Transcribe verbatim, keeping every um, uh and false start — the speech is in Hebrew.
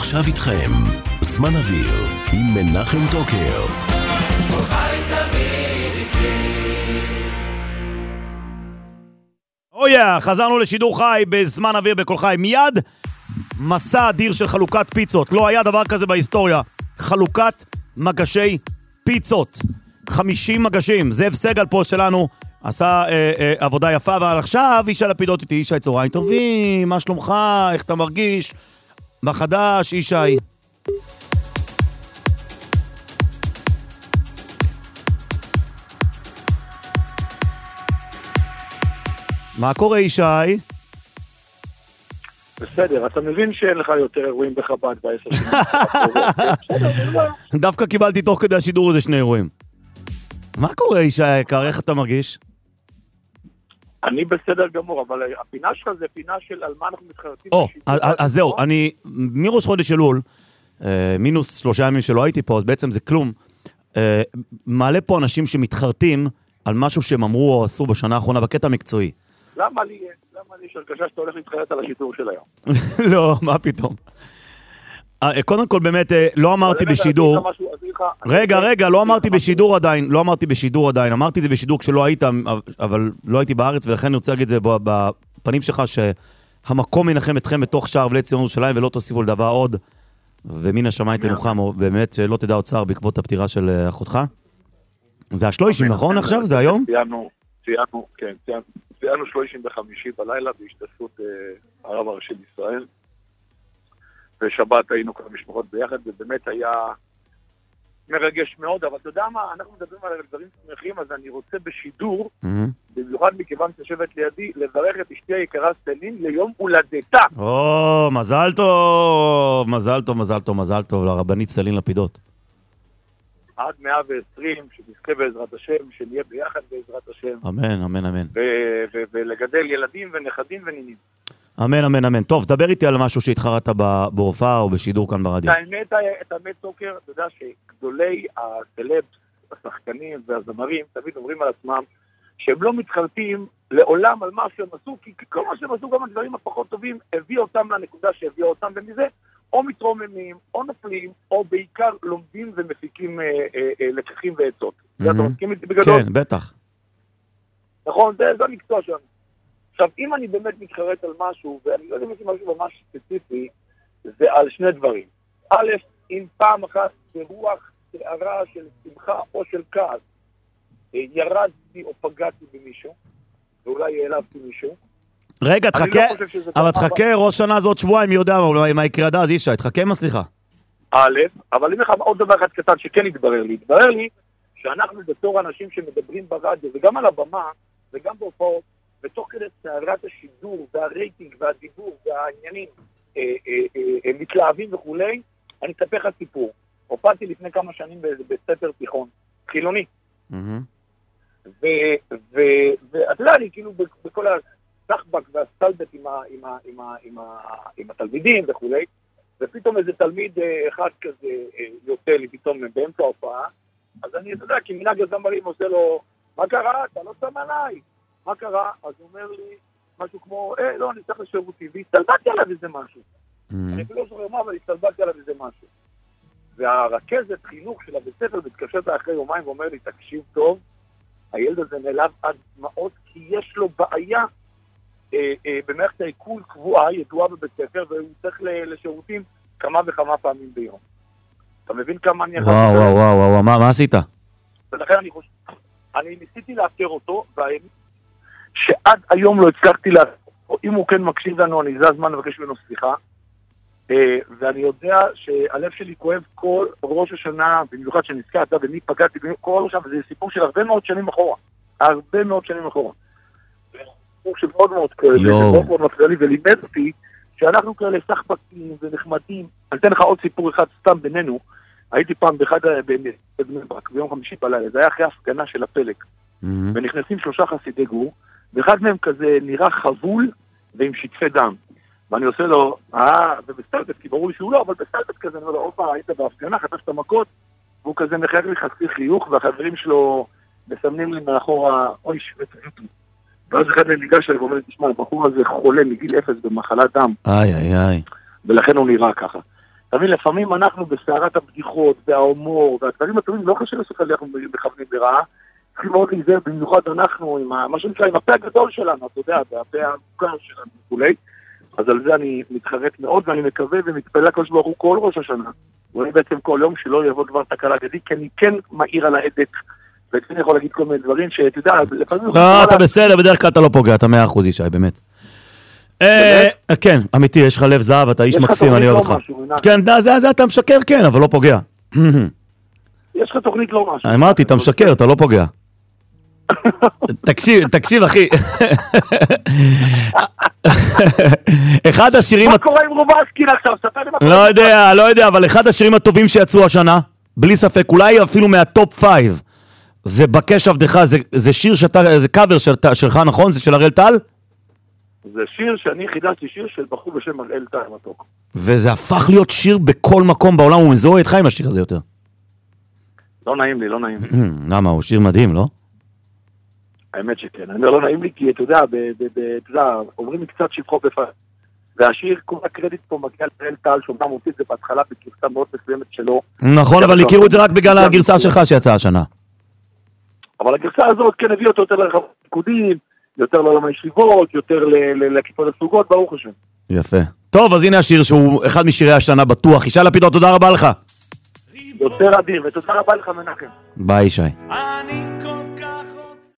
ועכשיו איתכם, זמן אוויר עם מנחם טוקר. אויה, חזרנו לשידור חי בזמן אוויר בכל חי. מיד מסע אדיר של חלוקת פיצות. לא היה דבר כזה בהיסטוריה. חלוקת מגשי פיצות. חמישים מגשים. זאב סגל פה שלנו עשה אה, אה, עבודה יפה, אבל עכשיו ישי לפידות איתי. ישי, צהריים טובים, מה שלומך? איך אתה מרגיש? מה חדש, ישי? מה קורה, ישי? בסדר, אתה מבין שאין לך יותר אירועים בחב"ד בעשר שנים. דווקא קיבלתי תוך כדי השידור הזה שני אירועים. מה קורה, ישי היקר? איך אתה מרגיש? אני בסדר גמור, אבל הפינה שלך זה פינה של על מה אנחנו מתחרטים. אז זהו, אני מראש חודש אלול, מינוס שלושה ימים שלא הייתי פה, אז בעצם זה כלום. מעלה פה אנשים שמתחרטים על משהו שהם אמרו או עשו בשנה האחרונה בקטע מקצועי. למה לי, למה לי שהרגשה שאתה הולך להתחרט על השידור של היום? לא, מה פתאום? קודם כל באמת, לא אמרתי בשידור... רגע, רגע, לא אמרתי בשידור עדיין, לא אמרתי בשידור עדיין, אמרתי את זה בשידור כשלא היית, אבל לא הייתי בארץ, ולכן אני רוצה להגיד את זה בפנים שלך, שהמקום ינחם אתכם בתוך שער בלי ציון ירושלים, ולא תוסיפו לדבר עוד, ומן השמיים תנוחם, באמת שלא תדע אוצר בעקבות הפטירה של אחותך. זה השלושים, נכון עכשיו? זה היום? ציינו, ציינו, כן, ציינו שלושים וחמישי בלילה בהשתתפות הרב הראשי בישראל. בשבת היינו כל המשפחות ביחד, ובאמת היה מרגש מאוד, אבל אתה יודע מה, אנחנו מדברים על דברים שמחים, אז אני רוצה בשידור, במיוחד מכיוון ששבת לידי, לברך את אשתי היקרה סטלין ליום הולדתה. או, מזל טוב, מזל טוב, מזל טוב, מזל טוב, לרבנית סטלין לפידות. עד מאה ועשרים, שנזכה בעזרת השם, שנהיה ביחד בעזרת השם. אמן, אמן, אמן. ולגדל ילדים ונכדים ונינים. אמן, אמן, אמן. טוב, דבר איתי על משהו שהתחרט בהופעה או בשידור כאן ברדיו. את האמת, את האמת, טוקר, אתה יודע שגדולי הסלבס, השחקנים והזמרים, תמיד אומרים על עצמם, שהם לא מתחרטים לעולם על מה שהם עשו, כי כל מה שהם עשו, גם הדברים הפחות טובים, הביא אותם לנקודה שהביאה אותם, ומזה או מתרוממים, או נופלים, או בעיקר לומדים ומפיקים אה, אה, אה, לקחים ועצות. Mm-hmm. אתה מסכים איתי בגדול? כן, בטח. נכון, זה, זה המקצוע שלנו. עכשיו, אם אני באמת מתחרט על משהו, ואני לא יודע אם יש משהו ממש ספציפי, זה על שני דברים. א', אם פעם אחת ברוח שערה של שמחה או של כעס, ירדתי או פגעתי במישהו, ואולי העלבתי מישהו. רגע, תחכה, לא אבל תחכה, ראש שנה הזאת שבועיים, מי יודע מה יקרה עד אז, ישי, תחכה מה סליחה. א', אבל אם לך עוד דבר אחד קטן שכן התברר לי, התברר לי שאנחנו בתור אנשים שמדברים ברדיו, וגם על הבמה, וגם בהופעות, ותוך כדי סערת השידור, והרייטינג, והדיבור, והעניינים, אה, אה, אה, אה, מתלהבים וכולי, אני אספר לך סיפור. הופעתי לפני כמה שנים בספר תיכון, חילוני. ואתה יודע, אני כאילו בכל הסחבק והסטלבט עם, ה, עם, ה, עם, ה, עם, ה, עם התלמידים וכולי, ופתאום איזה תלמיד אחד כזה יוצא לי פתאום באמצע ההופעה, אז אני, אתה יודע, כי מנהג הזמרים עושה לו, מה קרה? אתה לא שם עליי. מה קרה? אז הוא אומר לי משהו כמו, אה, לא, אני צריך לשירותי, והסתלבטתי עליו איזה משהו. אני לא זוכר מה, אבל הסתלבטתי עליו איזה משהו. והרכזת חינוך של הבית ספר מתקשרת אחרי יומיים ואומר לי, תקשיב טוב, הילד הזה נעלב עד דמעות, כי יש לו בעיה אה, אה, במערכת העיכול קבועה, ידועה בבית ספר, והוא צריך לשירותים כמה וכמה פעמים ביום. אתה מבין כמה אני... וואו, וואו, וואו, וואו, מה, מה עשית? ולכן אני חושב, אני ניסיתי לאתר אותו, שעד היום לא הצלחתי לאתר אותו, אם הוא כן מקשיב לנו, אני זה הזמן לבקש ממנו סליחה, ואני יודע שהלב שלי כואב כל ראש השנה, במיוחד שנזכר, אתה ומי פגעתי, כל ראש השנה, וזה סיפור של הרבה מאוד שנים אחורה, הרבה מאוד שנים אחורה. זה סיפור שמאוד מאוד כואב, ומאוד מאוד מפריע לי, ולימד אותי שאנחנו כאלה סחבקים ונחמדים. אני אתן לך עוד סיפור אחד סתם בינינו, הייתי פעם באחד בבני ברק, ביום חמישי בלילה, זה היה אחרי הפגנה של הפלג, ונכנסים שלושה חסידי גור, ואחד מהם כזה נראה חבול ועם שטפי דם. ואני עושה לו, אה, ובסטלבט, כי ברור לי שהוא לא, אבל בסטלבט כזה, אני אומר לו, אופה, היית בהפגנה, חטפת מכות, והוא כזה מחייך לי חצי חיוך, והחברים שלו מסמנים לי מאחורה, אוי, ותגידו. ואז אחד ניגש אליי ואומר לי, תשמע, הבחור הזה חולה מגיל אפס במחלת דם. איי, איי, איי. ולכן הוא נראה ככה. תמיד, לפעמים אנחנו בסערת הבדיחות, וההומור, והדברים הטובים, לא חשוב לסופר לי, אנחנו מכוונים לרעה, צריכים מאוד להיזהר, במיוחד אנחנו, עם ה, מה שנקרא, עם הפה הגדול שלנו, אתה יודע, והפה המוכר שלנו וכולי, אז על זה אני מתחרט מאוד, ואני מקווה ומתפלל לקדוש ברוך הוא כל ראש השנה, ואני בעצם כל יום שלא יבוא דבר תקלה גדי, כי אני כן מעיר על ההדק, וכן יכול להגיד כל מיני דברים שאתה יודע, לפעמים... לא, אתה בסדר, בדרך כלל אתה לא פוגע, אתה מאה אחוז ישי, באמת. כן, אמיתי, יש לך לב זהב, אתה איש מקסים, אני אוהב אותך. כן, זה אתה משקר, כן, אבל לא פוגע. יש לך תוכנית לא משהו. אמרתי, אתה משקר, אתה לא פוגע. תקשיב, תקשיב, אחי. אחד השירים... מה קורה עם רובסקין עכשיו? לא יודע, לא יודע, אבל אחד השירים הטובים שיצאו השנה, בלי ספק, אולי אפילו מהטופ פייב, זה בקש עבדך, זה שיר שאתה, זה קאבר שלך, נכון? זה של הראל טל? זה שיר שאני חידשתי, שיר של בחור בשם הראל טל מתוק. וזה הפך להיות שיר בכל מקום בעולם, הוא מזוהה איתך עם השיר הזה יותר. לא נעים לי, לא נעים לי. למה? הוא שיר מדהים, לא? האמת שכן. אני לא נעים לי, כי אתה יודע, אתה יודע, אומרים לי קצת שבחו בפעם. והשיר, כל הקרדיט פה מגיע לראל טל, שאומנם מוציא את זה בהתחלה בגרסה מאוד מסוימת שלו. נכון, אבל הכירו את זה רק בגלל הגרסה שלך שיצאה השנה. אבל הגרסה הזאת כן הביא אותו יותר לרחבת פיקודים, יותר לעולם הישיבות, יותר לכיפות הסוגות, ברוך השם. יפה. טוב, אז הנה השיר שהוא אחד משירי השנה בטוח. ישי לפידות, תודה רבה לך. יותר אדיר, ותודה רבה לך מנחם. ביי, ישי. אני כל